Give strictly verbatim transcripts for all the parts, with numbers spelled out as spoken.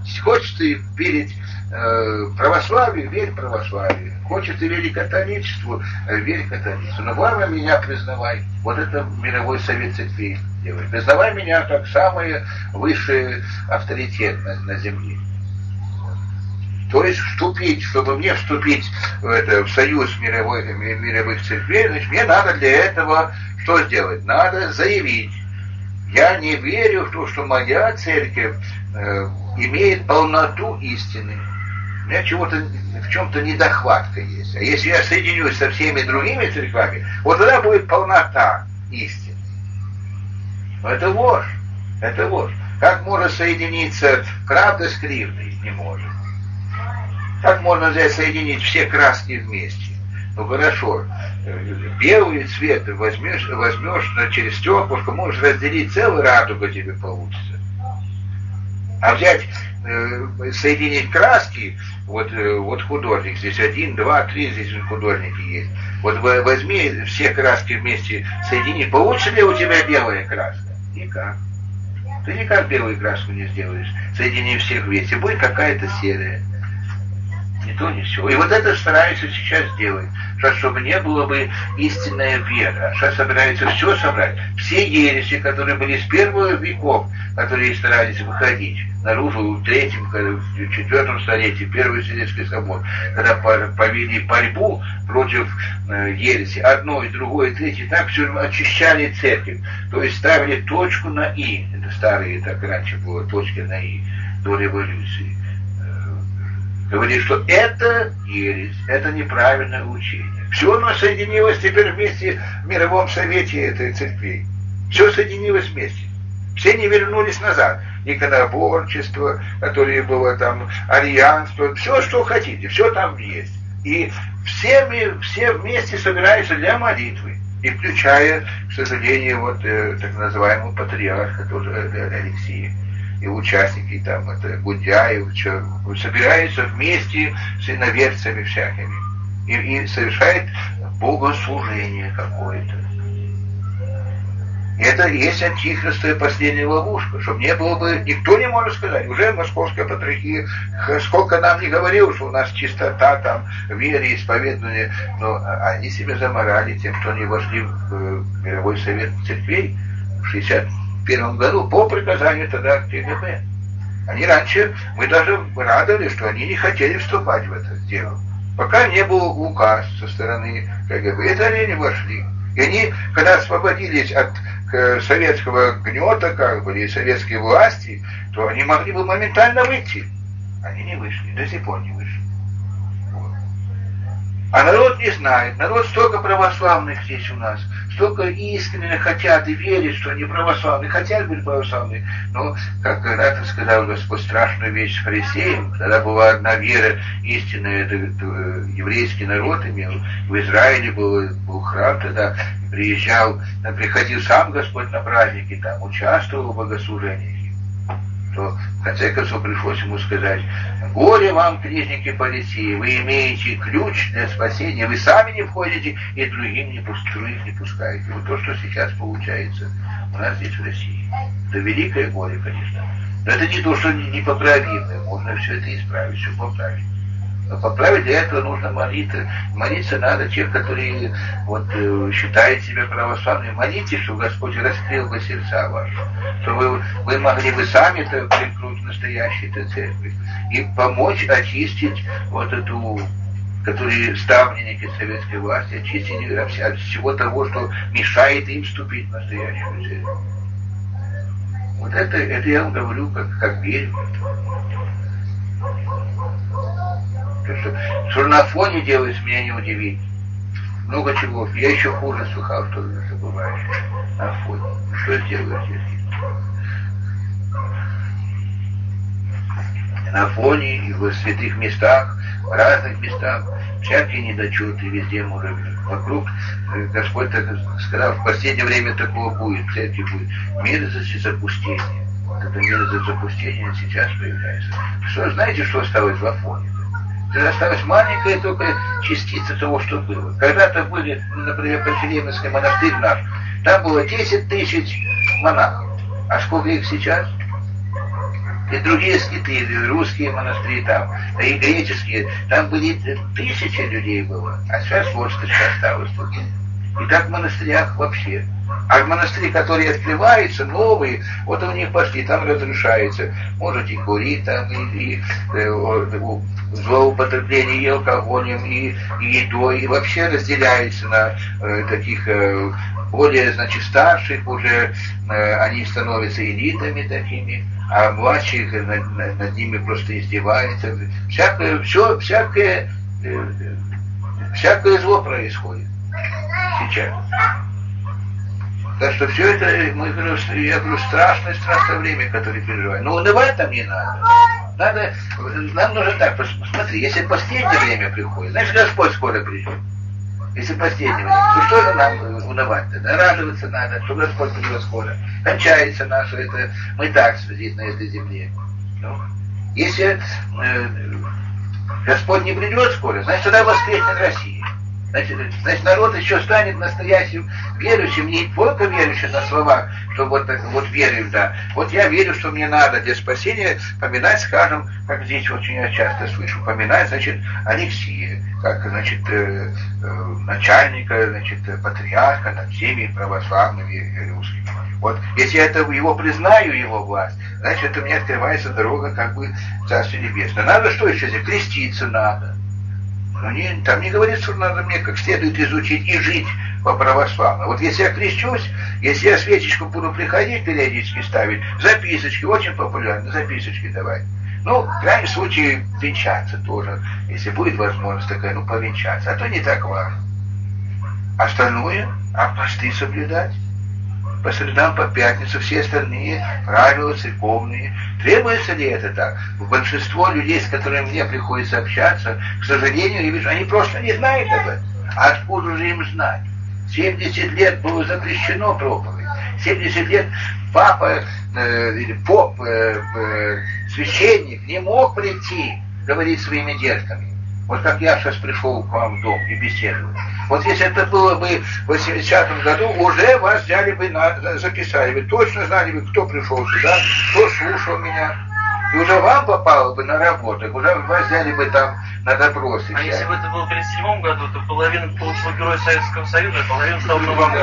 Хочешь ты верить э, православию, верь православию. Хочешь ты верить католичеству, э, верь католичеству. Но главное, меня признавай. Вот это мировой совет церквей делает. Признавай меня как самый высший авторитет на, на земле. То есть вступить, чтобы мне вступить в, это, в союз мировой, мировых церквей, значит, мне надо для этого что сделать? Надо заявить. Я не верю в то, что моя церковь э, имеет полноту истины. У меня чего-то, в чем-то недохватка есть. А если я соединюсь со всеми другими церквами, вот тогда будет полнота истины. Но это ложь. Это ложь. Как может соединиться правда с кривдой? Не может. Как можно взять, соединить все краски вместе? Ну хорошо, белый цвет возьмешь, возьмешь через стеклышко, можешь разделить, целую радугу тебе получится. А взять, соединить краски, вот, вот художник, здесь один, два, три, здесь художники есть. Вот возьми все краски вместе, соедини, получится ли у тебя белая краска? Никак. Ты никак белую краску не сделаешь. Соедини всех вместе, будет какая-то серая. Не то, не все. И вот это стараются сейчас сделать, чтобы не было бы истинная вера. Сейчас собираются все собрать. Все ереси, которые были с первых веков, которые старались выходить наружу в третьем, в четвертом столетии, первый Вселенский собор, когда повели борьбу против ереси, одно и другое, и третье, так все очищали церковь. То есть ставили точку на «и». Это старые, так раньше было, точки на «и» до революции. Говорит, что это ересь, это неправильное учение. Все оно соединилось теперь вместе в мировом совете этой церкви. Все соединилось вместе. Все не вернулись назад. Иконоборчество, которое было там, арианство, все, что хотите, все там есть. И все, все вместе собираются для молитвы. И включая, к сожалению, вот э, так называемого патриарха, тоже Алексея. И участники там, это Гундяев, собираются вместе с иноверцами всякими и, и совершает богослужение какое-то. И это и есть антихристовая последняя ловушка, чтобы не было бы, никто не может сказать, уже московская патриархия, сколько нам не говорил, что у нас чистота там, вере, исповедование, но они себя заморали тем, что они вошли в мировой совет церквей в шестьдесят первом году по приказанию тогда КГБ. Они раньше, мы даже радовались, что они не хотели вступать в это дело. Пока не был указ со стороны КГБ, это они не вошли. И они, когда освободились от советского гнета, как бы, или советской власти, то они могли бы моментально выйти. Они не вышли, до сих пор не вышли. Вот. А народ не знает. Народ столько православных здесь у нас, столько искренне хотят и верят, что они православные, хотят быть православными. Но, как когда-то сказал Господь страшную вещь с фарисеем, когда была одна вера истинная, это, это, еврейский народ имел, в Израиле был, был храм, тогда приезжал, приходил сам Господь на праздники, там участвовал в богослужениях. То в конце концов пришлось ему сказать: горе вам, книжники фарисеи, вы имеете ключ для спасения, вы сами не входите и другим не, других не пускаете. Вот то, что сейчас получается у нас здесь в России. Это великое горе, конечно. Но это не то, что непоправимое, можно все это исправить, все поправить. Но поправить для этого нужно молиться. Молиться надо тех, которые вот, считают себя православными. Молитесь, чтобы Господь раскрыл бы сердца ваши, чтобы вы, вы могли бы сами-то примкнуть к настоящей-то церкви и помочь очистить вот эту, которые ставленники советской власти, очистить от всего того, что мешает им вступить в настоящую церковь. Вот это, это я вам говорю, как, как верю. Что, что на фоне делается, меня не удивит. Много чего. Я еще хуже слыхал, что это бывает на фоне. Что сделать, если на фоне и в святых местах, в разных местах, всякие недочеты везде может быть. Вокруг Господь так сказал, в последнее время такого будет, в церкви будет мерзость и запустение. Вот это мерзость запустения сейчас появляется. Что, знаете, что осталось в Афоне? Это осталась маленькая только частица того, что было. Когда-то были, например, Пантелеймонский монастырь наш, там было десять тысяч монахов. А сколько их сейчас? и другие скиты, русские монастыри там, да и греческие, там были тысячи людей было, а сейчас вот что осталось тут. И так в монастырях вообще. А монастыри, которые открываются, новые, вот у них пошли, там разрушается. Можете курить там, и, и э, злоупотребление и алкоголем, и, и едой, и вообще разделяется на э, таких э, более, значит, старших уже, э, они становятся элитами такими, а младших над, над, над ними просто издеваются. Всякое, все, всякое, э, всякое зло происходит сейчас. Так что все это, мы, я говорю, страшное, страшное время, которое переживаем. Но унывать там не надо. Надо, нам нужно так, посмотри, если последнее время приходит, значит, Господь скоро придет. Если последнее время, то что же нам унывать-то? Да? Радоваться надо, что Господь придет скоро. Кончается наше, это мы так здесь, на этой земле. Ну, если э, Господь не придет скоро, значит, тогда воскреснет Россия. Значит, значит, народ еще станет настоящим верующим, не только верующим на словах, что вот, вот верю, да. Вот я верю, что мне надо для спасения поминать, скажем, как здесь очень я часто слышу, поминать, значит, Алексия, как, значит, э, э, начальника, значит, патриарха над всеми православными русскими. Вот, если я это его признаю, его власть, значит, это мне открывается дорога, как бы, в Царствие Небесное. Надо что еще здесь? Креститься надо. Но не, там не говорится, что надо мне как следует изучить и жить по православному. Вот если я крещусь, если я свечечку буду приходить периодически ставить, записочки, очень популярно, записочки давать. Ну, в крайнем случае, венчаться тоже, если будет возможность такая, ну, повенчаться. А то не так важно. Остальное, а посты соблюдать. По средам, по пятницам, все остальные правила церковные. Требуется ли это так? Большинство людей, с которыми мне приходится общаться, к сожалению, я вижу, они просто не знают об этом. А откуда же им знать? семьдесят лет было запрещено проповедь. семьдесят лет папа э, или поп, э, э, священник не мог прийти говорить своими детками. Вот как я сейчас пришел к вам в дом и беседовал. Вот если это было бы в восьмидесятом году, уже вас взяли бы, на, записали. Вы точно знали бы, кто пришел сюда, кто слушал меня. И уже вам попало бы на работу, уже вас взяли бы там на допросы. А если бы это было в тридцать седьмом году, то половина получила Герой Советского Союза, а половина стала на вам.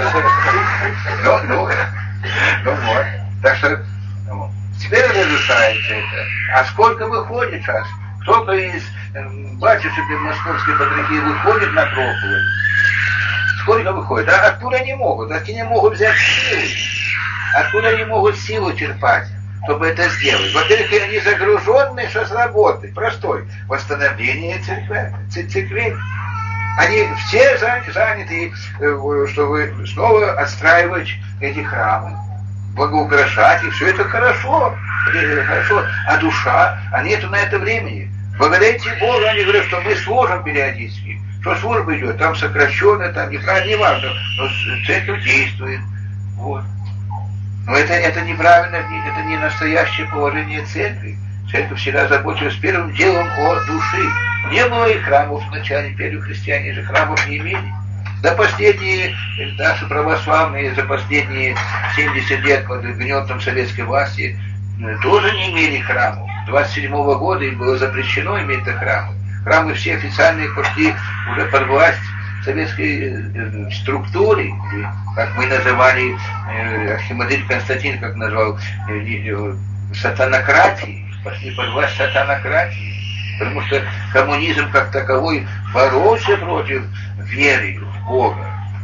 Ну, ну, ну вот. Так что ну, теперь разрешается это. А сколько выходит сейчас? Кто-то из э, батюшек и московской патриархии выходит на проповедь. Сколько выходит? А откуда они могут? Откуда они могут взять силу? Откуда они могут силу черпать, чтобы это сделать? Во-первых, они загружены сейчас работой, простой. Восстановление церкви, церкви. Они все заняты, чтобы снова отстраивать эти храмы, благоукрашать, и все это хорошо. Хорошо. А душа, а нету на это времени. Благодарите Богу, они говорят, что мы служим периодически. Что служба идет, там сокращенно, там неправильно, не важно, но церковь действует. Вот. Но это, это неправильно, это не настоящее положение церкви. Церковь всегда заботилась первым делом о душе. Не было и храмов в начале, первые христиане же храмов не имели. За последние, наши православные, за последние семьдесят лет под гнетом советской власти тоже не имели храмов. двадцать седьмого года им было запрещено иметь храмы. Храмы все официальные пошли уже под власть советской э, структуры, как мы называли, э, архимандрит Константин, как назвал, э, э, сатанократии, пошли под власть сатанократии. Потому что коммунизм как таковой боролся против веры в Бога.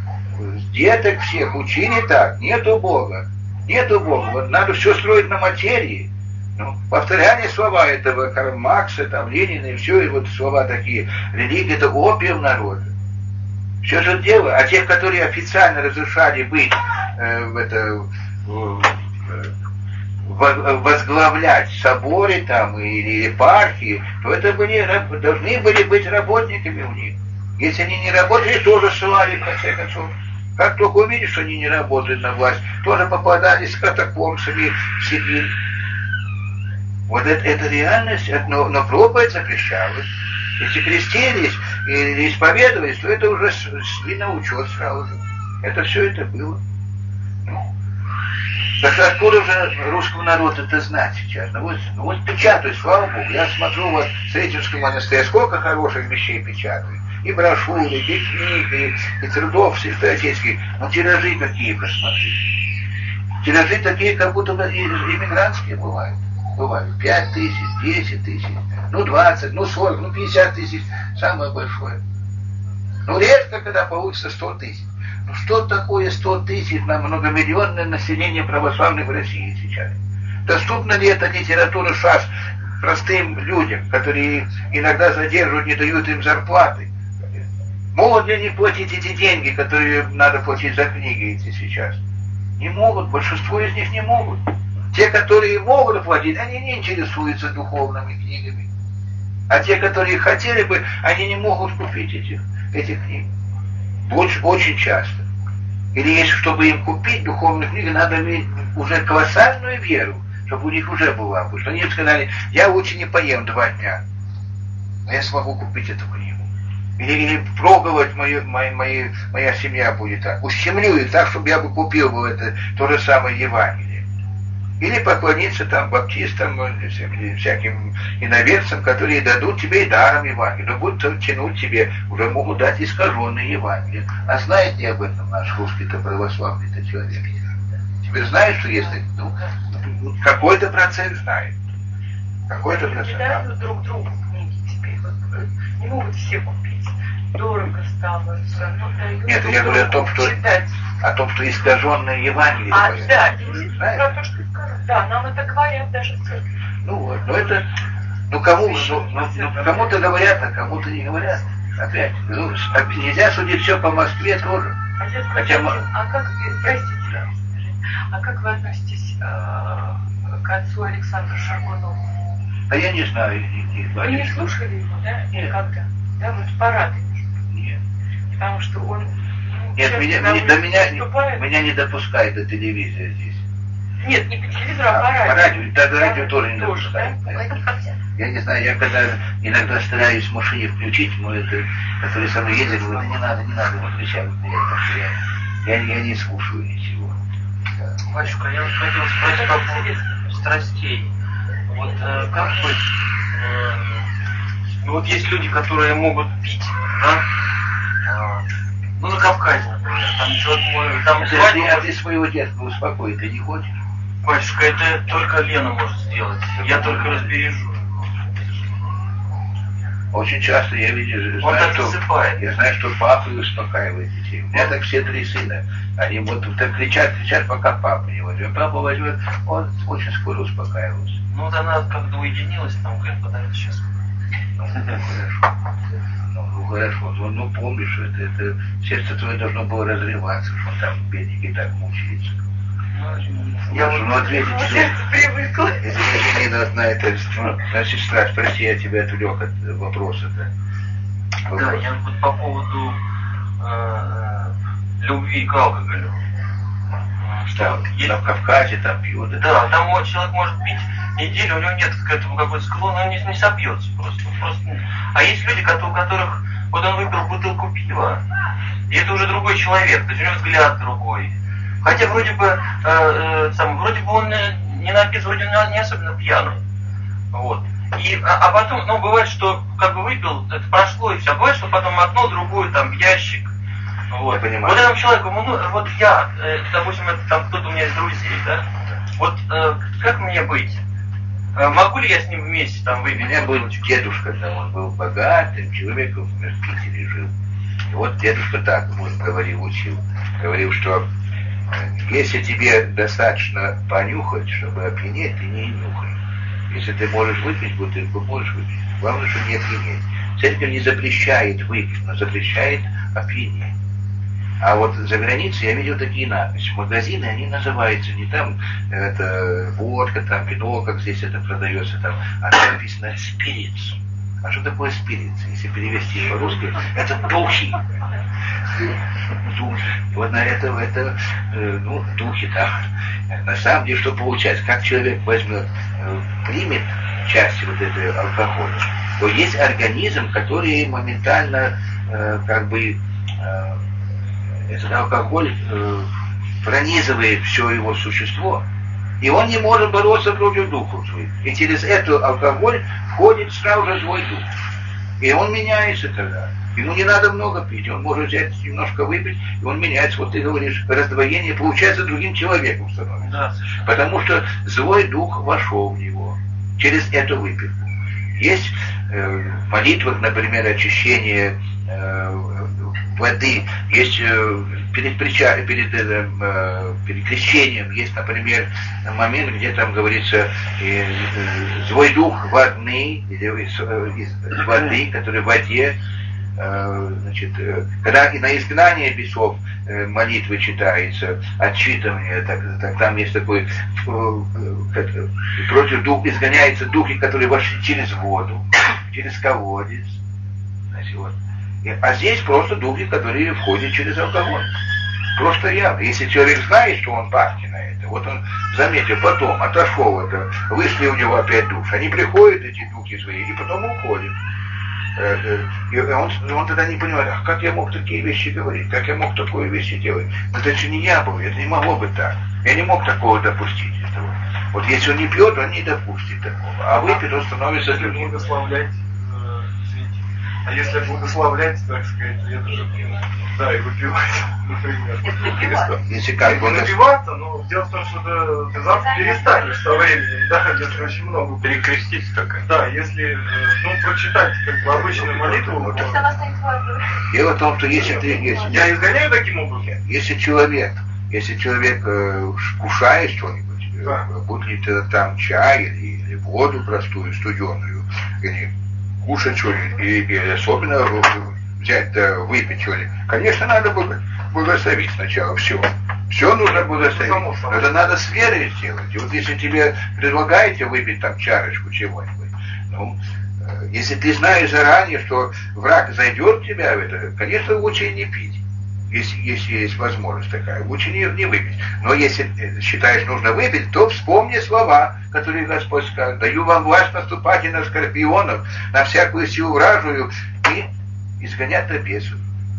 Деток всех учили так, нету Бога. Нету Бога, вот надо все строить на материи. Ну, повторяли слова этого Карла Маркса, там, Ленина и все, и вот слова такие. Религия — это опиум народа. Все же дело. А тех, которые официально разрешали быть, э, в это, э, возглавлять соборы там или епархии, то это были, должны были быть работниками у них. Если они не работали, тоже ссылали, в конце концов. Как только увидишь, что они не работают на власть, тоже попадали с катакомбсами в Сибирь. Вот это, это реальность, но, но проповедь запрещалась. Если крестились или исповедовались, то это уже шли на учет сразу же. Это все это было. Ну. Так откуда же русскому народу это знать сейчас? Ну вот, ну вот печатают, слава Богу. Я смотрю, вот в Сретенском монастыре сколько хороших вещей печатают. И брошюры, и книги, и трудов святоотеческих. Но тиражи какие, посмотрите. Тиражи такие, как будто бы иммигрантские бывают. Бывают пять тысяч, десять тысяч, ну двадцать, ну сорок, ну пятьдесят тысяч. Самое большое. Ну редко, когда получится сто тысяч. Ну что такое сто тысяч на многомиллионное население православных в России сейчас? Доступна ли эта литература сейчас простым людям, которые иногда задерживают, не дают им зарплаты? Могут ли они платить эти деньги, которые надо платить за книги эти сейчас? Не могут, большинство из них не могут. Те, которые могут платить, они не интересуются духовными книгами. А те, которые хотели бы, они не могут купить этих, этих книг. Очень, очень часто. Или если, чтобы им купить духовную книгу, надо иметь уже колоссальную веру, чтобы у них уже была. Потому что они сказали, я лучше не поем два дня, но я смогу купить эту книгу. Или, или пробовать, мою, моя, моя, моя семья будет так. Ущемлю их так, чтобы я бы купил бы это, то же самое Евангелие. Или поклониться там баптистам, всяким иноверцам, которые дадут тебе и даром Евангелие, но будут тянуть тебе, уже могут дать искаженные Евангелие. А знает ли об этом наш русский-то православный-то человек? Теперь знает, что если, ну, какой-то процент знает. Какой-то процент. Не дают друг другу книги теперь. Вот, не могут все купить. Дорого стало. Но дают. Нет, я говорю о том, что читать. О том, что искаженное Евангелие. А, говорят. да, про то, что скажут. Да, нам это говорят даже в церкви. Ну вот, но это, ну кому, ну, ну, ну, кому-то говорят, а кому-то не говорят. Опять, ну, нельзя судить все по Москве тоже. А, сейчас, Хотя, а как, простите, да. А как вы относитесь э, к отцу Александру Шаргунову? А я не знаю никаких. Вы не слушали его, да? Нет. Никогда? Да, вот парады. Нет. Потому что он... Нет, меня, меня, до меня, меня не допускает до телевизора здесь. Нет, не по телевизору, а по радио. По радио, даже радио тоже не тоже, допускает. да? Я не знаю, я когда иногда стараюсь в машине включить, мой это, который со мной едет, говорю, да не надо, не надо, выключай. Я, я, я не слушаю ничего. Батюшка, я вот хотел спросить по поводу страстей. Вот э, как быть? Э, ну вот есть люди, которые могут пить, да? Э, ну на Кавказе, например. Там человек может... Там А свадьбу ты, а может... ты своего детства успокой, ты не хочешь? Батюшка, это только Лена может сделать. Я только разбережу. Очень часто я вижу, Он знаю, так что, засыпает. я знаю, что папа успокаивает детей. У меня так все три сына. Они вот так кричат, кричат, пока папа не возьмет. Папа возьмет, он очень скоро успокаивается. Ну вот она как-то уединилась, там говорит, подожди сейчас. Ну, хорошо. Ну, хорошо. Ну, ну помнишь, это, это сердце твое должно было разрываться, что он там бедненький так мучается. Я уже, ну, ответить тебе. Привыкла. Если Нина одна, это, ну, значит, сестра, спроси, я тебя отвлек от вопроса-то. Вопрос. Да, я вот по поводу э, любви к алкоголю. Что Там, вот есть... на Кавказе там пьют. Да, Да, там вот человек может пить неделю, у него нет к этому какой-то склона, он не, не собьется просто, просто. А есть люди, у которых, вот он выпил бутылку пива, и это уже другой человек, то есть у него взгляд другой. Хотя вроде бы, э, э, сам, вроде бы он не напился, вроде он не особенно пьяный. Вот. И, а, а потом, ну, бывает, что как бы выпил, это прошло и все. А бывает, что потом окно, другое, там, ящик. Вот. Я понимаю. Вот этому человеку, ну, вот я, э, допустим, это там кто-то у меня из друзей, да, вот э, как мне быть? Э, могу ли я с ним вместе там У выпить? меня был дедушка, да, он был богатым человеком, в Питере жил. И вот дедушка так ему говорил, учил. Говорил, что если тебе достаточно понюхать, чтобы опьянеть, ты не нюхай. Если ты можешь выпить бутылку, можешь выпить. Главное, чтобы не опьянеть. Церковь не запрещает выпить, но запрещает опьянеть. А вот за границей я видел такие надписи. Магазины, они называются не там это водка, там вино, как здесь это продается, там, а там написано спиритс. А что такое спиритс? Если перевести по-русски, это духи. Духи. И вот на это, это ну, духи там. На самом деле, что получается? Как человек возьмет, примет часть вот этого алкоголя, то есть организм, который моментально как бы этот алкоголь пронизывает все его существо, и он не может бороться против духов своих. И через эту алкоголь входит сразу же злой дух. И он меняется тогда. Ему не надо много пить, он может взять немножко выпить, и он меняется. Вот ты говоришь, раздвоение, получается, другим человеком становится. Да, потому что злой дух вошел в него через эту выпивку. Есть э, в молитвах, например, очищение э, воды, есть э, перед, прича... перед, э, перед крещением, есть, например, момент, где там говорится э, э, злой дух водный, или из, из воды, который в воде. Значит, когда и на изгнание бесов молитвы читается, отчитывание, так, так, там есть такой, как, против дух, изгоняются духи, которые вошли через воду, через колодец. Значит, вот. А здесь просто духи, которые входят через алкоголь. Просто явно. Если человек знает, что он пахнет на это, вот он заметил, потом отошел это, вышли у него опять души, они приходят, эти духи свои, и потом уходят. И он, он тогда не понимает, а как я мог такие вещи говорить, как я мог такое вещи делать. Но это же не я был, это не могло быть так. Я не мог такого допустить. Этого. Вот если он не пьет, он не допустит такого. А выпьет, он становится если другим. Благословлять, э, извините. А если благословлять, так сказать, это же, да, и выпивать, например. Если как бы напиваться, но дело в том, что ты завтра перестанешь со временем, да, если очень много. Перекреститься такая. Да, если, ну, прочитать как бы обычную молитву. Вот, дело в том, что если ты... Если, я изгоняю таким образом. Если человек, если человек э, кушает что-нибудь, да. э, будь ли это там чай или, или воду простую, студеную, или кушать что-нибудь, и, и особенно взять, да, выпить что-нибудь, конечно, надо благословить сначала все. Все нужно благословить. Но это надо с верой сделать. И вот если тебе предлагаете выпить там чарочку чего-нибудь, ну, э, если ты знаешь заранее, что враг зайдет в тебя в это, конечно, лучше не пить. Если, если есть возможность такая, лучше не, не выпить. Но если считаешь нужно выпить, то вспомни слова, которые Господь сказал. Даю вам власть наступать и на скорпионов, на всякую силу вражую, и изгонять бесов.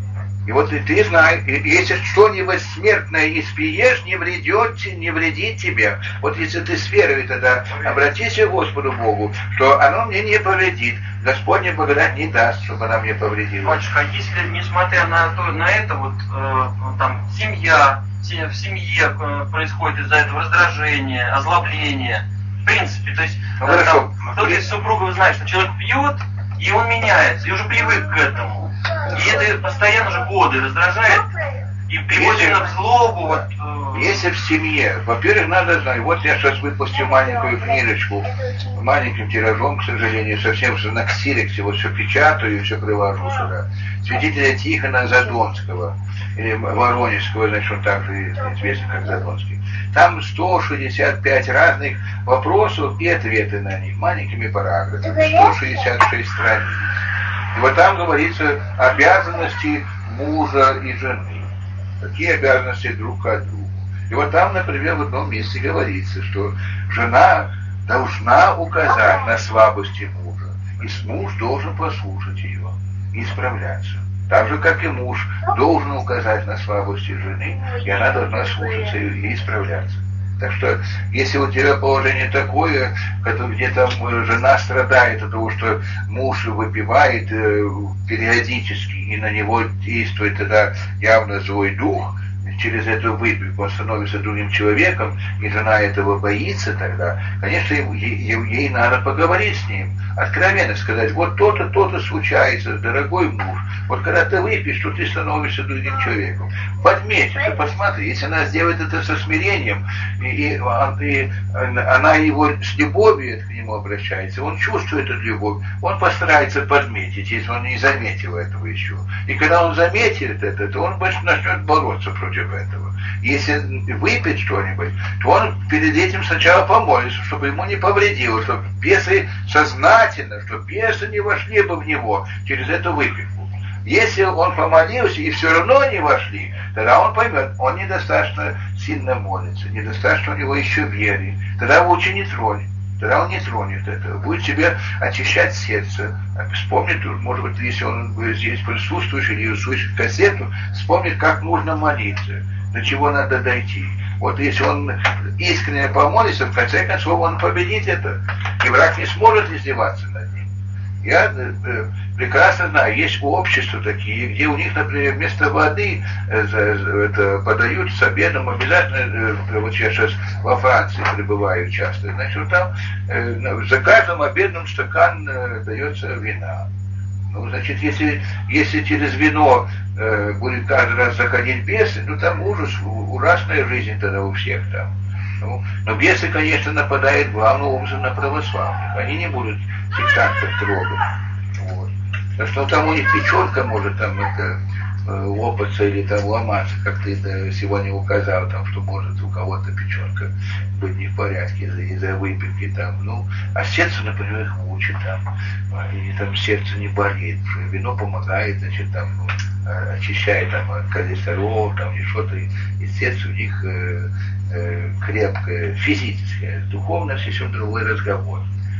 И вот и ты знаешь, если что-нибудь смертное испьешь, не вредит, не вредит тебе. Вот если ты с верой тогда обратись к Господу Богу, что оно мне не повредит. Господня благодать не даст, чтобы она мне повредила. Батюшка, а если, несмотря на, то, на это, вот э, там семья, в семье э, происходит из-за этого раздражение, озлобление, в принципе, то есть ну, э, там, кто-то из супругов знает, что человек пьет, и он меняется, и уже привык к этому. И это постоянно уже годы раздражает и приводит если, в злобу. Вот, э... Если в семье, во-первых, надо знать, вот я сейчас выпустил маленькую книжечку, маленьким тиражом, к сожалению, совсем же на ксероксе, вот все печатаю и все привожу сюда. Святителя Тихона Задонского, или Воронежского, значит, он также известен как Задонский. Там сто шестьдесят пять разных вопросов и ответы на них, маленькими параграфами, сто шестьдесят шесть страниц. И вот там говорится обязанности мужа и жены. Какие обязанности друг от друга. И вот там, например, в одном месте говорится, что жена должна указать на слабости мужа, и муж должен послушать ее и исправляться. Так же, как и муж должен указать на слабости жены, и она должна слушаться и исправляться. Так что, если у тебя положение такое, где там жена страдает от того, что муж выпивает э, периодически, и на него действует тогда явно злой дух, через эту выпивку он становится другим человеком, и жена этого боится тогда, конечно, ей, ей надо поговорить с ним, откровенно сказать, вот то-то, то-то случается, дорогой муж, вот когда ты выпьешь, то ты становишься другим человеком. Подметь это, посмотри, если она сделает это со смирением, и, и, и она его с любовью к нему обращается, он чувствует эту любовь, он постарается подметить, если он не заметил этого еще. И когда он заметит это, то он начнет бороться против этого. Если выпить что-нибудь, то он перед этим сначала помолится, чтобы ему не повредило, чтобы бесы сознательно, чтобы бесы не вошли бы в него через эту выпивку. Если он помолился и все равно не вошли, тогда он поймет, он недостаточно сильно молится, недостаточно у него еще веры. Тогда лучше не тронет. Тогда он не тронет этого, будет себе очищать сердце. Вспомнит, может быть, если он здесь присутствует или услышит кассету, вспомнит, как нужно молиться. до чего надо дойти. Вот если он искренне помолится, в конце концов он победит это, и враг не сможет издеваться над ним. Я э, прекрасно знаю, есть общества такие, где у них, например, вместо воды э, это, подают с обедом обязательно, э, вот я сейчас во Франции пребываю часто, значит, вот там э, за каждым обедом стакан э, дается вина. Ну, значит, если, если через вино э, будет каждый раз заходить бесы, ну там ужас, ужасная жизнь тогда у всех там. Ну, но бесы, конечно, нападают главным образом на православных. Они не будут сектантов трогать. Вот. Потому что ну, там у них печенка может там это, э, лопаться или там ломаться, как ты это сегодня указал, там, что может у кого-то печенка быть не в порядке из-за, из-за выпивки там. Ну, а сердце, например, их мучит там. И там сердце не болеет. Вино помогает, значит, там, ну, очищает там, от холестерол, там, и что-то. И сердце у них э, э, крепкое, физическое. Духовно совсем другой разговор.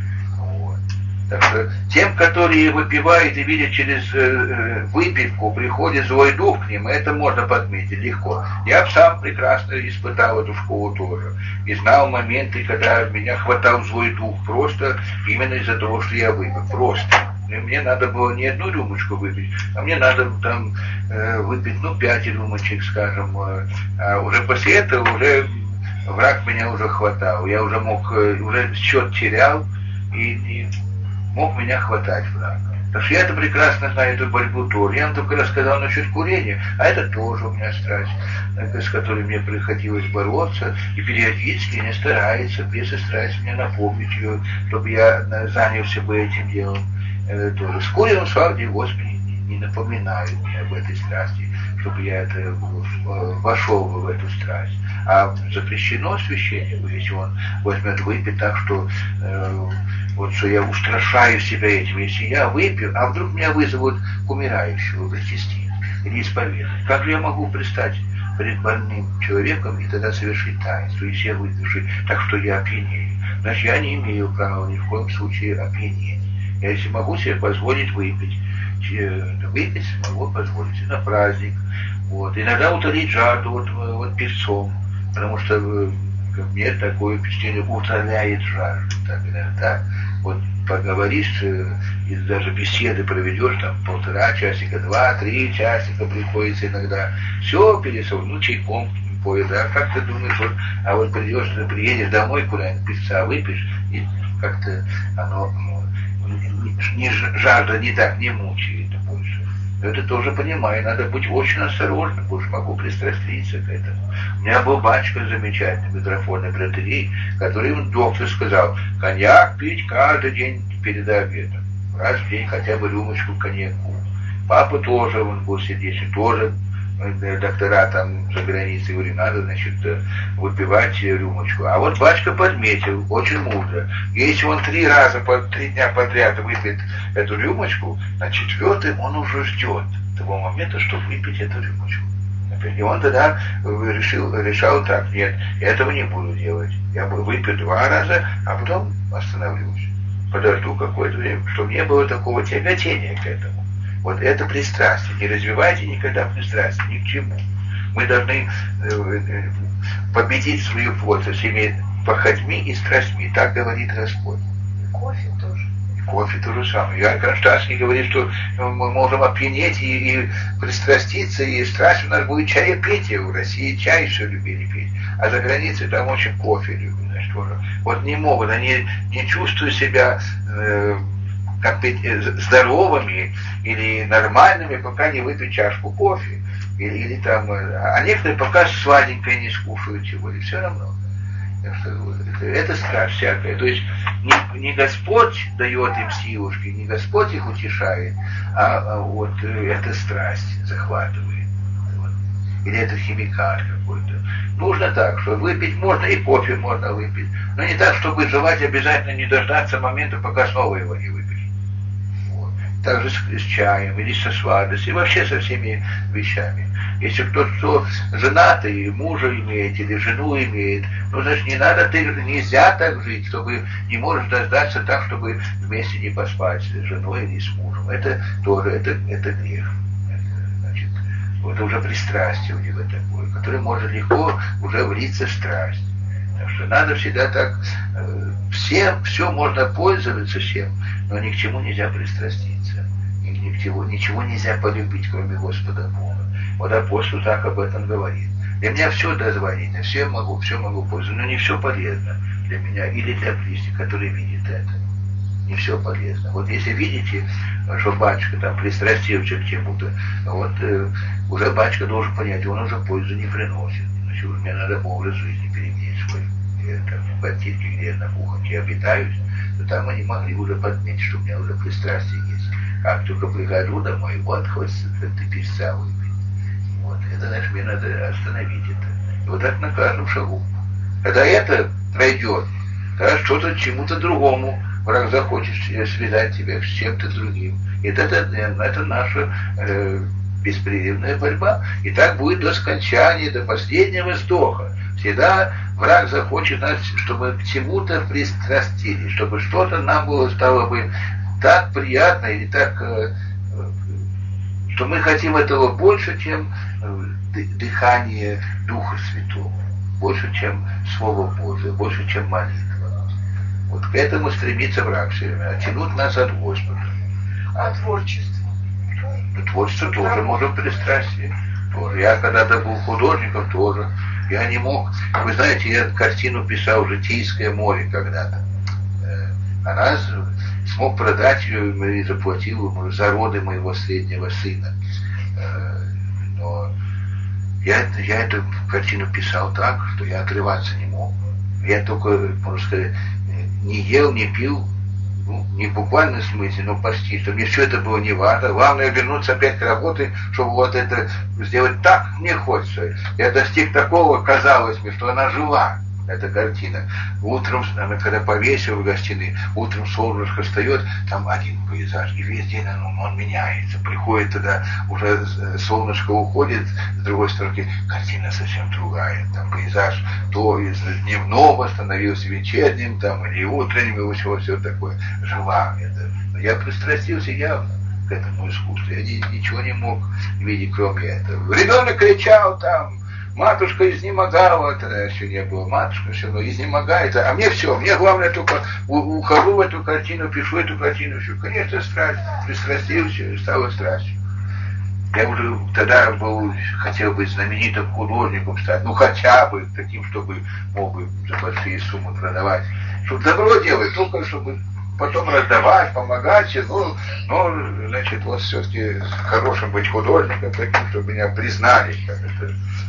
Вот. Так что тем, которые выпивают и видят через э, выпивку, приходит злой дух к ним, это можно подметить легко. Я сам прекрасно испытал эту школу тоже. И знал моменты, когда меня хватал злой дух просто именно из-за того, что я выпил. Просто. И мне надо было не одну рюмочку выпить, а мне надо там э, выпить, ну, пять рюмочек, скажем. Э, а уже после этого уже враг меня уже хватал. Я уже мог, э, уже счет терял и, и мог меня хватать враг. Так что я это прекрасно знаю, эту борьбу тоже. Я вам только рассказал насчет курения, а это тоже у меня страсть, с которой мне приходилось бороться. И периодически мне старается, бесы стараются мне напомнить ее, чтобы я занялся бы этим делом. Это тоже. С курением, слава Господи, не напоминают мне об этой страсти, чтобы я это вошел бы в эту страсть. А запрещено священнику, если он возьмет выпить так, что э, вот что я устрашаю себя этим. Если я выпью, а вдруг меня вызовут к умирающему причастить или исповедовать. Как же я могу пристать перед больным человеком и тогда совершить таинство, если я выпивший, так что я опьянею? Значит, я не имею права ни в коем случае опьянеть. Я если могу себе позволить выпить, выпить могу позволить и на праздник. Вот. Иногда утолить жажду вот, вот певцом, потому что мне такое впечатление утоляет жажду. Так, иногда вот поговоришь, и даже беседы проведешь, там полтора часика, два, три часика приходится иногда. Все пересол, ну чайком поет, а как ты думаешь, вот, а вот придешь, приедешь домой куда-нибудь, певца выпьешь, и как-то оно, не, жажда не так не мучает больше. Это тоже понимаю, надо быть очень осторожным, потому что могу пристраститься к этому. У меня был батюшка замечательный, митрофонный протоиерей, который ему доктор сказал, коньяк пить каждый день перед обедом, раз в день хотя бы рюмочку коньяку. Папа тоже, он был сердечный, тоже доктора там за границей говорили, надо, значит, выпивать рюмочку. А вот батюшка подметил, очень мудро, если он три раза, по три дня подряд выпьет эту рюмочку, на четвертый он уже ждет того момента, чтобы выпить эту рюмочку. И он тогда решил, решал так, нет, я этого не буду делать. Я выпью два раза, а потом остановлюсь. Подожду какое-то время, чтобы не было такого тяготения к этому. Вот это пристрастие. Не развивайте никогда пристрастие ни к чему. Мы должны э, победить свою плоть со всеми похотьми и страстьми. Так говорит Господь. Кофе тоже. Кофе то же самое. Иоанн Кронштадтский говорит, что мы можем опьянеть и, и пристраститься, и страсть у нас будет чаепитие. В России чай еще любили пить, а за границей там очень кофе любят. Значит, вот не могут, они не чувствуют себя э, как быть здоровыми или нормальными, пока не выпьют чашку кофе. Или, или там, а некоторые пока сладенькое не скушают чего, и все равно. Это, это страсть всякая. То есть не, не Господь дает им силушки, не Господь их утешает, а, а вот эта страсть захватывает. Вот. Или это химикат какой-то. Нужно так, что выпить можно, и кофе можно выпить. Но не так, чтобы желать обязательно не дождаться момента, пока снова его не выпить. Вот. Также с, с чаем, или со сладостью, и вообще со всеми вещами. Если кто-то кто женатый, мужа имеет или жену имеет, ну, значит, не надо, ты, нельзя так жить, чтобы не можешь дождаться так, чтобы вместе не поспать с женой или с мужем. Это тоже, это, это грех. Это, значит, это уже пристрастие у него такое, которое может легко уже влиться в страсть. Так что надо всегда так, э, всем, все можно пользоваться всем, но ни к чему нельзя пристраститься. И ни к чему, ничего нельзя полюбить, кроме Господа Бога. Вот апостол так об этом говорит. Для меня все дозволено, все могу, все могу пользоваться, но не все полезно для меня или для ближних, которые видят это. Не все полезно. Вот если видите, что батюшка там пристрастился к чему-то, вот э, уже батюшка должен понять, он уже пользу не приносит. Значит, мне надо образ жизни переменить свой. Это в квартирке, где я на кухонке обитаюсь, то там они могли уже подметить, что у меня уже пристрастие есть. Как только прихожу домой, вот хоть ты певца выпить. Вот. Это, значит, мне надо остановить это. И вот так на каждом шагу. Когда это пройдет, тогда что-то чему-то другому враг захочет связать тебя с чем-то другим. И это, это, это наша э, беспрерывная борьба. И так будет до скончания, до последнего вздоха. Всегда враг захочет нас, чтобы к чему-то пристрастили, чтобы что-то нам было, стало бы так приятно или так, э, что мы хотим этого больше, чем э, дыхание Духа Святого, больше, чем Слово Божие, больше, чем молитва. Вот к этому стремится враг все время, оттянуть нас от Господа. А творчество? Ну, творчество тоже может пристрастие. Тоже. Я когда-то был художником тоже. Я не мог. Вы знаете, я картину писал «Житейское море» когда-то. Она смог продать ее и заплатил ему за роды моего среднего сына. Но я, я эту картину писал так, что я отрываться не мог. Я только, можно сказать, не ел, не пил, ну, не в буквальном смысле, но почти, что мне все это было не важно. Главное вернуться опять к работе, чтобы вот это сделать так, мне хочется. Я достиг такого, казалось мне, что она жива, эта картина. Утром, она когда повесил в гостиной, утром солнышко встает, там один пейзаж, и весь день он, он меняется. Приходит тогда, уже солнышко уходит, с другой стороны, картина совсем другая. Там пейзаж то из дневного становился вечерним, там, или утренним, и все, все такое. Жива это. Но я пристрастился явно к этому искусству. Я ни, ничего не мог видеть, кроме этого. Ребенок кричал там, матушка изнемогала, тогда еще не было, матушка все равно изнемогает, а мне все, мне главное только ухожу в эту картину, пишу эту картину, все. Конечно, страсть, пристрастился, стало страстью. Я уже тогда был, хотел быть знаменитым художником стать, ну хотя бы таким, чтобы мог бы за большие суммы продавать. Чтобы добро делать, только чтобы потом раздавать, помогать, ну, ну, значит, вот все-таки хорошим быть художником, таким, чтобы меня признали, как это.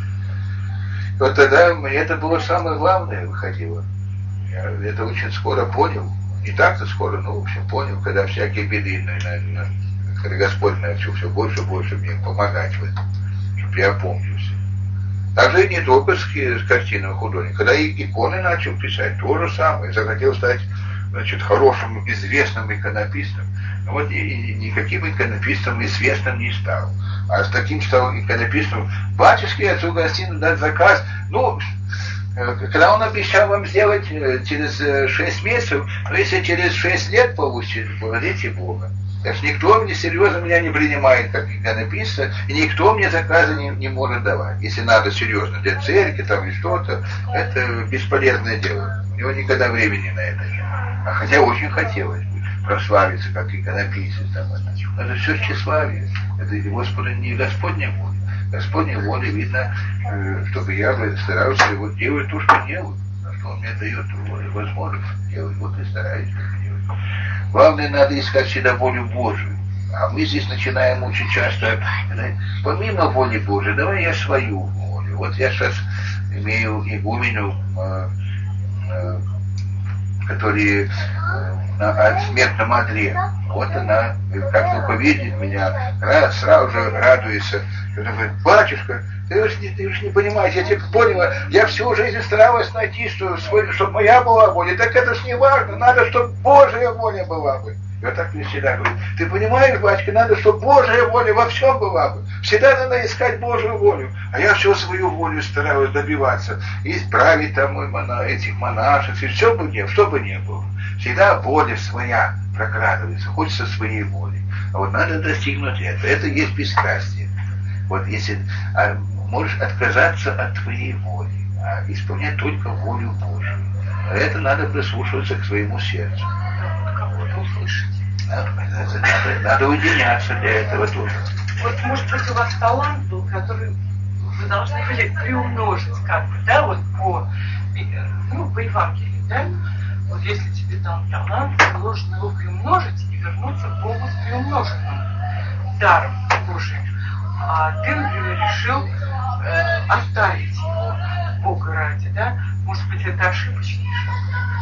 Вот тогда мне это было самое главное выходило. Я это очень скоро понял. Не так-то скоро, но в общем понял, когда всякие беды, наверное, когда Господь начал все больше и больше мне помогать в этом, чтобы я опомнился. Также и не только с, с картинами художника. Когда и иконы начал писать, то же самое. Захотел стать, значит, хорошим, известным иконописцем. Но вот и, и никаким иконописцем известным не стал. А с таким стал иконописцем. Батюшке отцу Гостину дать заказ. Ну, когда он обещал вам сделать через шесть месяцев, но если через шесть лет получите, благодарите Бога. Так что никто мне серьезно меня не принимает как иконописца, и никто мне заказы не, не может давать. Если надо серьезно для церкви там или что-то, это бесполезное дело. У него никогда времени на это нет. А хотя очень хотелось бы прославиться как иконописец. Там, это все тщеславие. Это Господа не Господня воля. Господня воля, видно, чтобы я старался вот делать то, что делаю. Что он мне дает возможность делать. Вот и стараюсь это делать. Главное, надо искать всегда волю Божию. А мы здесь начинаем очень часто, помимо воли Божией, давай я свою волю. Вот я сейчас имею игуменю, э, э, который на смертном одре. Вот она, как только видит меня, сразу же радуется. Она говорит: батюшка, ты уж не, ты уж не понимаешь, я тебя поняла, я всю жизнь старалась найти, что, чтобы моя была воля. Так это ж не важно, надо, чтобы Божья воля была бы. И вот так мне всегда говорит: ты понимаешь, батюшка, надо, чтобы Божья воля во всем была бы. Всегда надо искать Божью волю. А я всю свою волю старалась добиваться. Исправить там мона, этих монашек, и все бы не, что бы не было. Всегда воля своя прокрадывается, хочется своей воли. А вот надо достигнуть этого. Это есть бесстрастие. Вот если а, можешь отказаться от твоей воли, а исполнять только волю Божию. А это надо прислушиваться к своему сердцу. Кого-то услышать. Надо, надо, надо уединяться для этого тоже. Вот, может быть, у вас талант был, который вы должны были приумножить, как бы, да, вот по, ну, по Евангелию, да? Вот если тебе дан талант, ты должен его приумножить и вернуться к Богу с приумноженным даром Божиим. А ты, например, решил э, оставить его Бога ради, да? Может быть, это ошибочный шаг.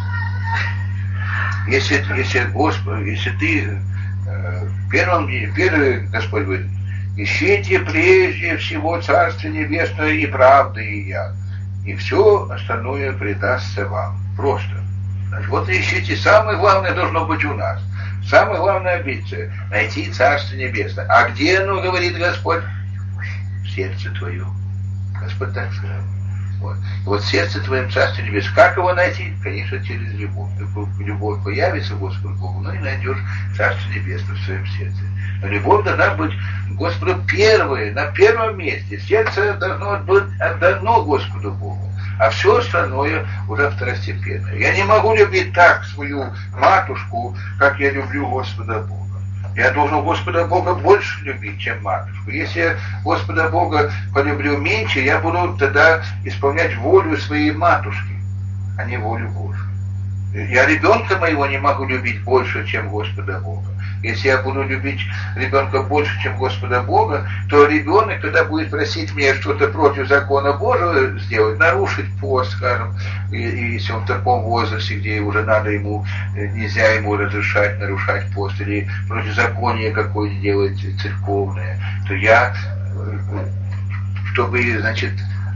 Если, если, Господь, если ты э, первым, первый Господь говорит, ищите прежде всего Царство Небесное и правды и я, и все остальное предастся вам. Просто. Значит, вот ищите, самое главное должно быть у нас. Самая главная амбиция — найти Царство Небесное. А где оно, говорит Господь? В сердце твоем. Господь так сказал. Вот. И вот в сердце твоем Царство Небесное. Как его найти? Конечно, через любовь. Любовь появится Господу Богу, но и найдешь Царство Небесное в своем сердце. Но любовь должна быть Господу первой, на первом месте. Сердце должно быть отдано Господу Богу, а все остальное уже второстепенно. Я не могу любить так свою матушку, как я люблю Господа Бога. Я должен Господа Бога больше любить, чем матушку. Если я Господа Бога полюблю меньше, я буду тогда исполнять волю своей матушки, а не волю Божию. Я ребенка моего не могу любить больше, чем Господа Бога. Если я буду любить ребенка больше, чем Господа Бога, то ребенок, когда будет просить меня что-то против закона Божьего сделать, нарушить пост, скажем, и, и если он в таком возрасте, где уже надо ему, нельзя ему разрешать нарушать пост, или противозаконие какое-нибудь делать церковное, то я, чтобы, значит,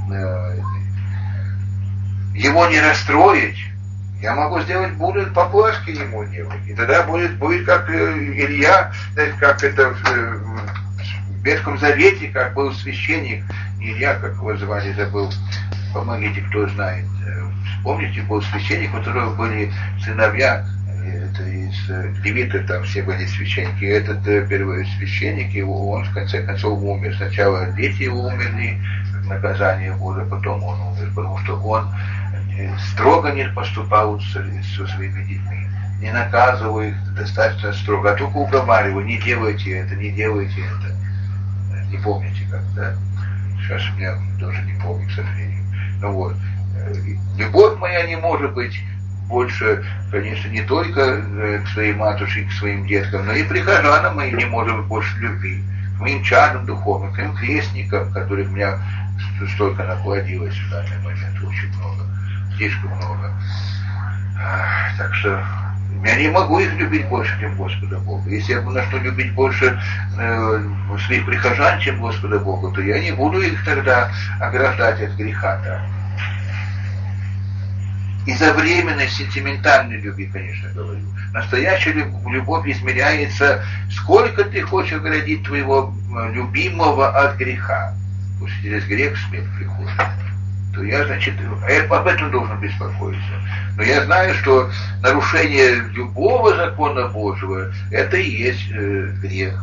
его не расстроить, я могу сделать, будут поблажки ему делать. И тогда будет, будет как Илья, как это в Ветхом Завете, как был священник Илья, как его звали, забыл, помогите, кто знает. Вспомните, был священник, у которого были сыновья, это из левитов, там все были священники. И этот первый священник, его, он в конце концов умер. Сначала дети его умерли, наказание Божие, потом он умер, потому что он строго не поступал со своими детьми, не наказывал их достаточно строго, а только уговаривал, не делайте это, не делайте это. Не помните как, да? Сейчас я тоже не помню, к сожалению. Ну вот, любовь моя не может быть больше, конечно, не только к своей матушке, к своим деткам, но и прихожанам моим не может быть больше любви, к моим чадам духовным, к моим крестникам, которых у меня столько наплодилось в данный момент, очень много. Слишком много. А, так что я не могу их любить больше, чем Господа Бога. Если я буду что любить больше э, своих прихожан, чем Господа Бога, то я не буду их тогда ограждать от греха. Из-за временной, сентиментальной любви, конечно, говорю. Настоящая любовь измеряется, сколько ты хочешь оградить твоего любимого от греха. Пусть через грех смерть приходит. То я, значит, об этом должен беспокоиться. Но я знаю, что нарушение любого закона Божьего — это и есть э, грех.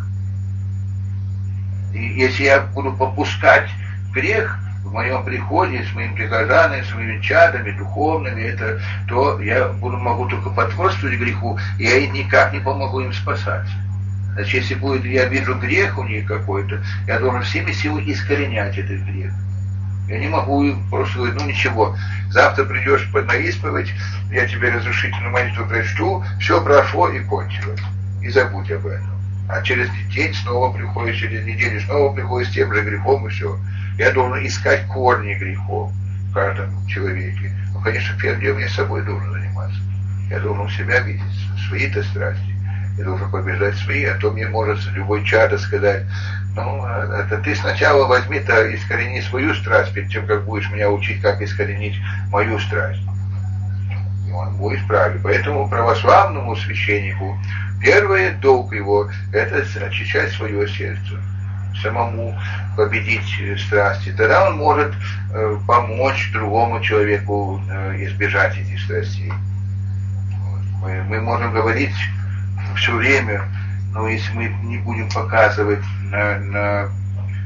И если я буду попускать грех в моем приходе с моими прихожанами, с моими чадами духовными, это, то я буду, могу только потворствовать греху, и я никак не помогу им спасаться. Значит, если будет, я вижу грех у них какой-то, я должен всеми силами искоренять этот грех. Я не могу просто говорить, ну ничего, завтра придешь на исповедь, я тебе разрешительную молитву прочту, все прошло и кончилось. И забудь об этом. А через день снова приходишь, через неделю снова приходишь с тем же грехом, и все. Я должен искать корни грехов в каждом человеке. Ну, конечно, первым делом я собой должен заниматься. Я должен себя видеть, свои-то страсти. Я должен побеждать свои, а то мне может любой чадо сказать, ну, это ты сначала возьми-то, искорени свою страсть, перед тем, как будешь меня учить, как искоренить мою страсть. И он будет правильный. Поэтому православному священнику первый долг его — это очищать свое сердце, самому победить страсти. Тогда он может э, помочь другому человеку э, избежать этих страстей. Вот. Мы, мы можем говорить все время, но если мы не будем показывать на, на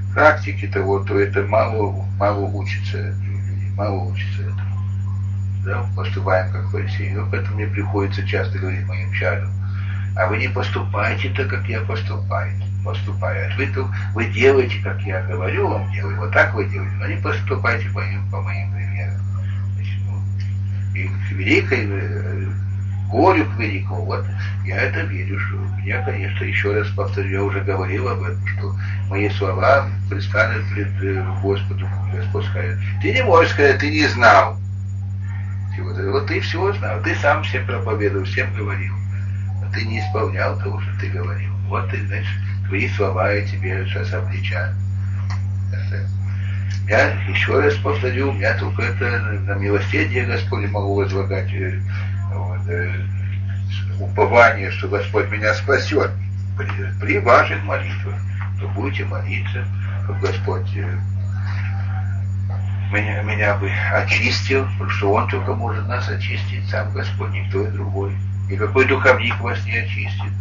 практике-то вот, то это мало, мало учится, мало учится этому. Да, поступаем как фарисеи. Но поэтому мне приходится часто говорить моим чадам: а вы не поступайте так, как я поступаю. поступаю. Вы, вы делаете, как я говорю вам делать, вот так вы делаете, но не поступайте по моим, по моим примерам. Значит, ну, и к великой, горю к великому, вот я это верю, что я, конечно, еще раз повторю, я уже говорил об этом, что мои слова предстанут пред Господом. Господь скажет: ты не можешь сказать, ты не знал. Вот, вот ты все знал, ты сам всем проповедовал, всем говорил, но ты не исполнял того, что ты говорил. Вот ты, значит, твои слова я тебе сейчас обличаю. Я еще раз повторю, у меня только это на милосердие Господь могу возлагать вот, э, упование, что Господь меня спасет. При, при ваших молитвах, то будете молиться, чтобы Господь э, меня, меня бы очистил, потому что Он только может нас очистить, сам Господь, никто и другой. Никакой духовник вас не очистит.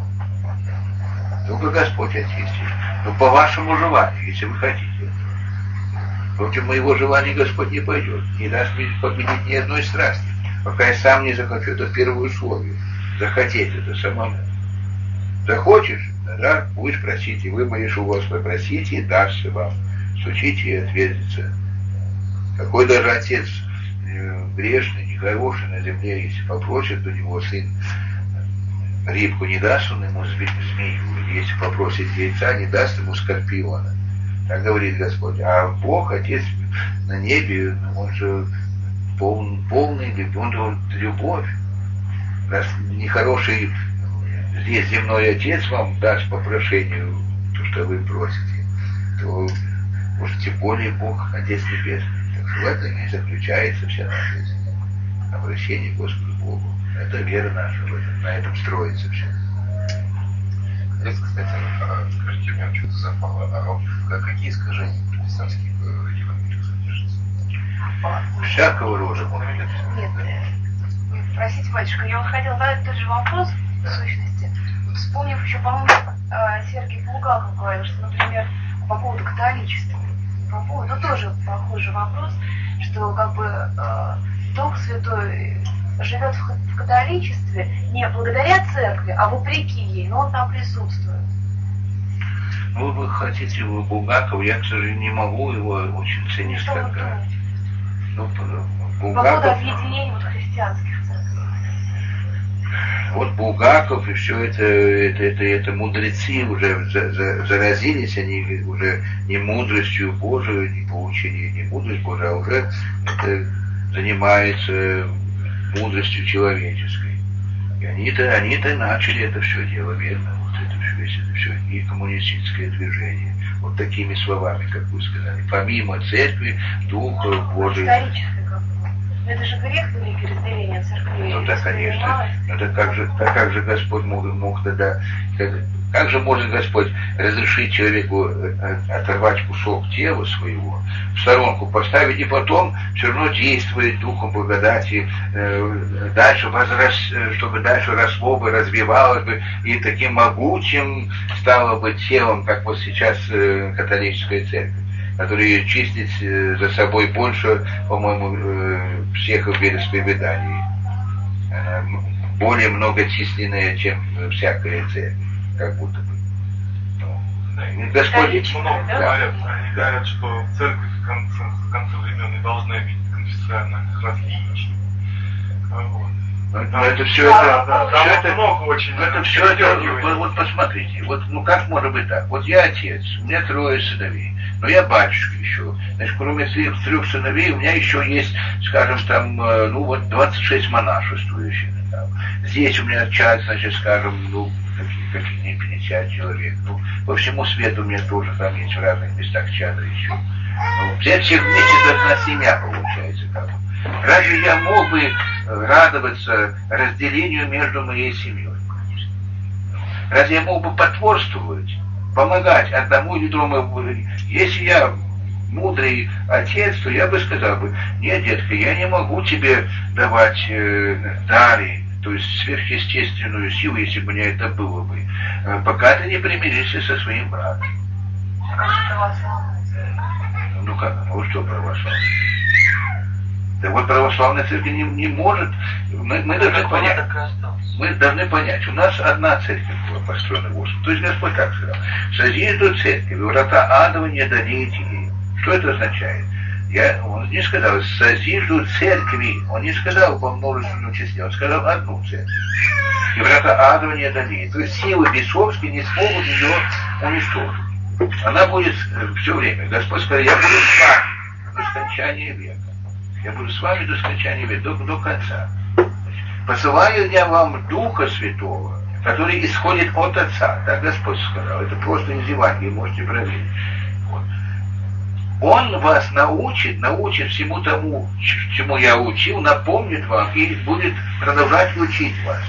Только Господь очистит. Но по вашему желанию, если вы хотите. Против моего желания Господь не пойдет. Не даст мне победить ни одной страсти. Пока я сам не захочу. Это первое условие. Захотеть это самому. Захочешь, тогда будешь просить. И вы будешь у Господа просить, и дастся вам. Стучите, и ответится. Какой даже отец грешный, нехороший на земле, если попросит у него сын рыбку, не даст он ему змею. Если попросит яйца, не даст ему скорпиона. Так говорит Господь. А Бог, Отец на небе, Он же полный, полный Он же любовь. Раз нехороший здесь земной Отец вам даст по прошению то, что вы просите, то уж тем более Бог, Отец Небесный. Так что в этом и заключается вся наша жизнь. Обращение к Господу Богу. Это вера наша, на этом строится все. Здесь, кстати, скажите, мне что-то запало. А какие искажения в христианских Евангелиях содержатся? Всякого рода, может быть. Нет, простите, батюшка, я вот хотела задать тот же вопрос, в сущности, вспомнив еще, по-моему, Сергей Булгаков говорил, что, например, по поводу католичества, по поводу, ну, тоже похожий вопрос, что, как бы, Дух Святой живет в католичестве не благодаря церкви, а вопреки ей, но он там присутствует. Ну, вы хотите вы Булгакова, я, к сожалению, не могу его очень ценить. Что вы думаете? Ну, Булгаков... Булгаков... По поводу объединения вот христианских церквей. Вот Булгаков и все это, это, это, это мудрецы уже за, за, заразились, они уже не мудростью Божией, не получили не мудрость Божию, а уже это занимаются мудростью человеческой. И они-то, они-то начали это все дело, верно? Вот это все, весь это все, и коммунистическое движение. Вот такими словами, как вы сказали. Помимо церкви, Духа Божий. Историческое как бы. Это же грех великий, разделение церкви. Ну да, конечно. Ну да как же, да как же Господь мог, мог тогда, как, как же может Господь разрешить человеку оторвать кусок тела своего, в сторонку поставить, и потом все равно действовать Духом благодати, э, дальше возрас, чтобы дальше росло бы, развивалось бы, и таким могучим стало бы телом, как вот сейчас э, католическая церковь, которая чистит э, за собой больше, по-моему, э, всех вероисповеданий. Она более многочисленная, чем всякая церковь, как будто бы. Ну, Господь... Много говорят, они говорят, что церковь в конце, в конце времен не должна иметь конфессиональных различий. Вот. Но, но это все да, это, да, да, все да, это, много очень. Это все это, вот, вот посмотрите, вот ну как может быть так? Вот я отец, у меня трое сыновей, но я батюшка еще. Значит, кроме трех, трех сыновей, у меня еще есть, скажем, там, ну вот двадцать шесть монашествующих. Там. Здесь у меня часть, значит, скажем, ну, какие-нибудь пятьдесят человек. Ну, по всему свету у меня тоже там есть в разных местах чада еще. Ну, взять всех вместе, это одна семья получается как. Разве я мог бы радоваться разделению между моей семьей? Разве я мог бы потворствовать, помогать одному или другому? Если я мудрый отец, то я бы сказал бы: нет, детка, я не могу тебе давать э, дары, то есть сверхъестественную силу, если бы мне это было бы, пока ты не примиришься со своим братом. Как же православная Ну как, ну что православная? Так вот православная церковь не, не может, мы, мы должны понять, мы должны понять, у нас одна церковь была построена Господом. То есть Господь так сказал, созижду церковь, врата адова не дадите ей. Что это означает? Я, он не сказал созижду церкви, он не сказал по множественному числе, он сказал одну церковь. И врата адова не дадите. То есть силы бесовские не смогут ее уничтожить. Она будет все время. Господь сказал, я буду с вами до скончания века. Я буду с вами до скончания века, до, до конца. Посылаю я вам Духа Святого, который исходит от Отца. Так Господь сказал. Это просто из Евангелия, можете проверить. Вот. Он вас научит, научит всему тому, чему я учил, напомнит вам и будет продолжать учить вас.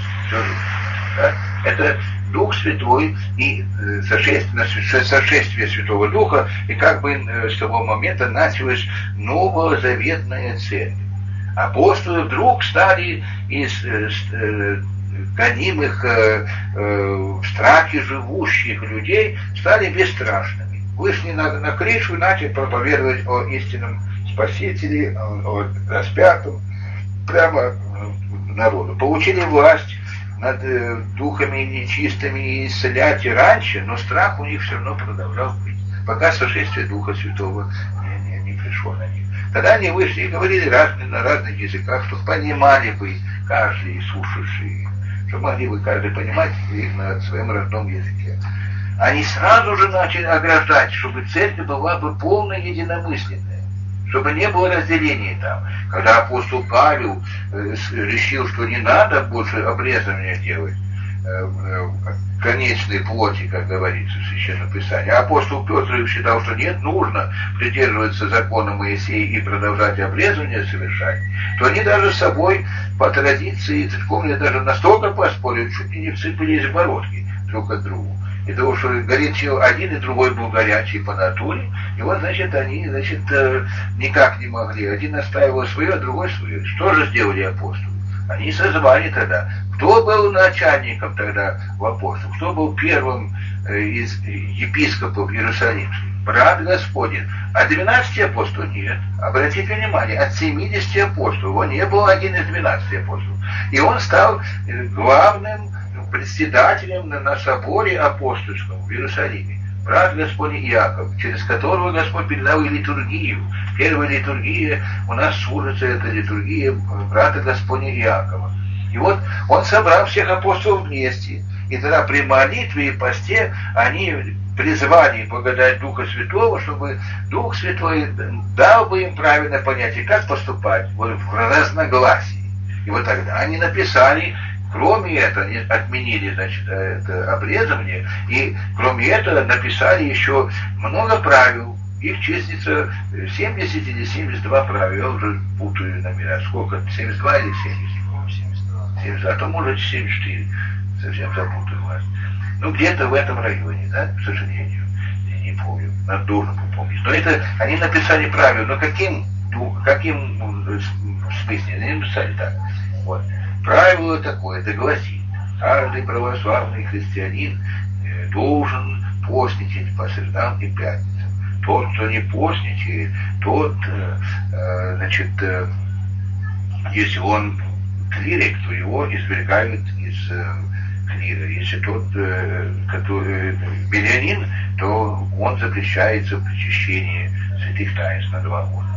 Да? Это Дух Святой и э, сошествие, сошествие Святого Духа, и как бы э, с того момента началась новозаветная церковь. Апостолы вдруг стали из э, э, гонимых э, э, в страхе живущих людей, стали бесстрашными. Вышли на, на крышу и начали проповедовать о истинном Спасителе, о, о распятом, прямо э, народу. Получили власть над э, духами нечистыми и исцелять и раньше, но страх у них все равно продолжал быть, пока сошествие Духа Святого не, не, не пришло на них. Тогда они вышли и говорили разные, на разных языках, чтобы понимали бы каждый слушавший, чтобы могли бы каждый понимать их на своем родном языке. Они сразу же начали ограждать, чтобы церковь была бы полно единомысленная, чтобы не было разделений там. Когда апостол Павел э, решил, что не надо больше обрезывания делать, э, э, конечной плоти, как говорится в Священном Писании, а апостол Петр считал, что нет, нужно придерживаться закона Моисея и продолжать обрезывание совершать, то они даже с собой по традиции церковные даже настолько поспорили, чуть ли не вцепились в бородки друг от друга. И того, что горячий один и другой был горячий по натуре, и вот, значит, они, значит, никак не могли. Один настаивал свое, а другой свое. Что же сделали апостолы? Они созвали тогда. Кто был начальником тогда в апостолах? Кто был первым из епископов Иерусалимских? Брат Господень. А двенадцати апостолов нет. Обратите внимание, от семидесяти апостолов он не был один из двенадцати апостолов. И он стал главным председателем на, на соборе апостольском в Иерусалиме, брат Господень Иаков, через которого Господь передал и литургию. Первая литургия у нас служится, это литургия брата Господня Иакова. И вот он собрал всех апостолов вместе, и тогда при молитве и посте они призвали благодать Духа Святого, чтобы Дух Святой дал бы им правильное понятие, как поступать в разногласии. И вот тогда они написали. Кроме этого, они отменили, значит, это обрезывание, и кроме этого написали еще много правил. Их числится семьдесят или семьдесят два правила, я уже путаю номера. Сколько? семьдесят два или семьдесят? семьдесят два. семьдесят два, а то может семьдесят четыре. Совсем запутаю вас. Ну, где-то в этом районе, да, к сожалению. Я не помню, надо должен был помнить. Но это, они написали правила, но каким, каким смысле? Они написали так. Вот. Правило такое, это гласит, каждый православный христианин э, должен постничать по средам и пятницам. Тот, кто не постничает, тот, э, э, значит, э, если он клирик, то его извергают из э, клира. Если тот, э, который мирянин, то он запрещается в причащении святых таинств на два года.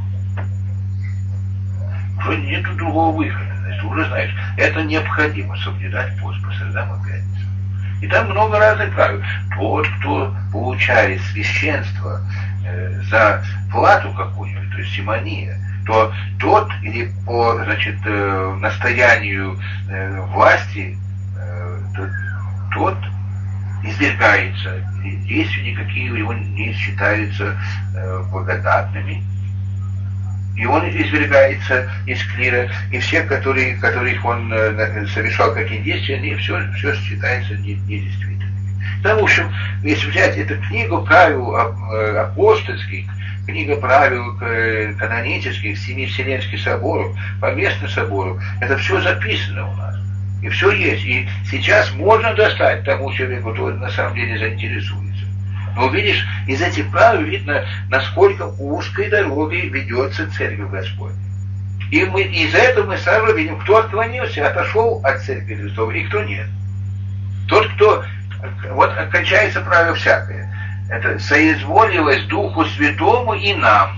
Уже нет другого выхода. Ты уже знаешь, это необходимо соблюдать пост по средам и пятницам. И там много разных правил. Тот, кто получает священство э, за плату какую-нибудь, то есть симония, то тот или по, значит, э, настоянию э, власти, э, то, тот извергается, действия никакие у него не считаются э, благодатными. И он извергается из клира, и все, которые, которых он э, совершал какие действия, они все, все считается недействительными. Да, в общем, если взять эту книгу правил э, апостольских, книга правил э, канонических, семи вселенских соборов, поместных соборов, это все записано у нас. И все есть. И сейчас можно достать тому человеку, который на самом деле заинтересуется. Но видишь, из этих правил видно, насколько узкой дорогой ведется Церковь Господня. И мы, из-за этого мы сразу видим, кто отклонился, отошел от Церкви Христовой, и кто нет. Тот, кто... Вот кончается правило всякое. Это соизволилось Духу Святому и нам.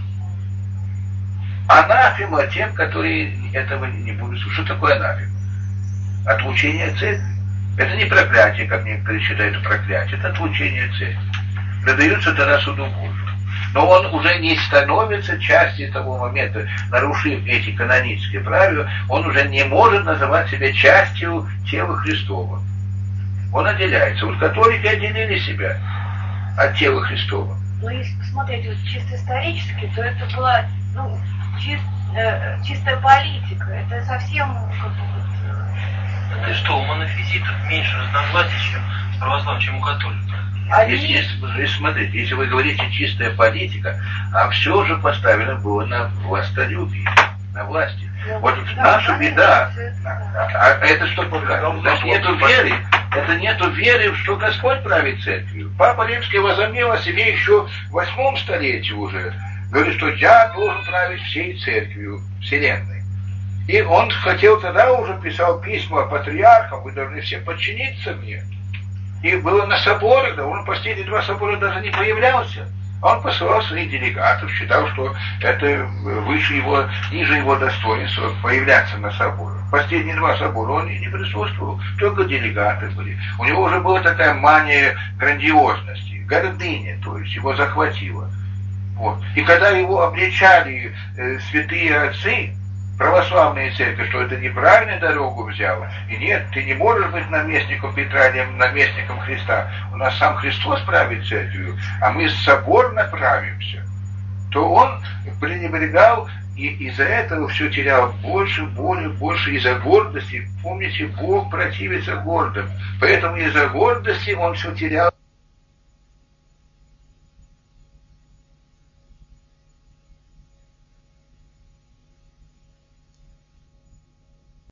Анафема тем, которые этого не будут слушать. Что такое анафема? Отлучение от Церкви. Это не проклятие, как некоторые считают проклятие. Это отлучение от Церкви. Предаются тогда суду Божию. Но он уже не становится частью того момента, нарушив эти канонические правила, он уже не может называть себя частью тела Христова. Он отделяется. Вот католики отделили себя от тела Христова. Но если посмотреть вот чисто исторически, то это была ну, чист, э, чистая политика. Это совсем как бы вот... Это что, у монофизитов меньше разногласий, чем с православием, чем у католиков? Они... Если, если, если, смотрите, если вы говорите чистая политика, а все же поставлено было на властолюбие, на власти. Ну, вот да, наша беда, а, а это что показывает? Значит, нету веры, это нету веры, что Господь правит церковью. Папа Римский возомнил о себе еще в восьмом столетии уже. Говорит, что я должен править всей церковью, вселенной. И он хотел тогда уже, писал письма патриархам, вы должны все подчиниться мне. И было на соборах, да, он последние два собора даже не появлялся. Он посылал своих делегатов, считал, что это выше его, ниже его достоинства появляться на соборах. Последние два собора он и не присутствовал, только делегаты были. У него уже была такая мания грандиозности, гордыня, то есть его захватило. Вот. И когда его обличали э, святые отцы, православная церковь, что это неправильную дорогу взяла, и нет, ты не можешь быть наместником Петра или наместником Христа, у нас сам Христос правит церковью, а мы соборно правимся, то он пренебрегал и из-за этого все терял больше, более, больше из-за гордости. Помните, Бог противится гордым, поэтому из-за гордости он все терял.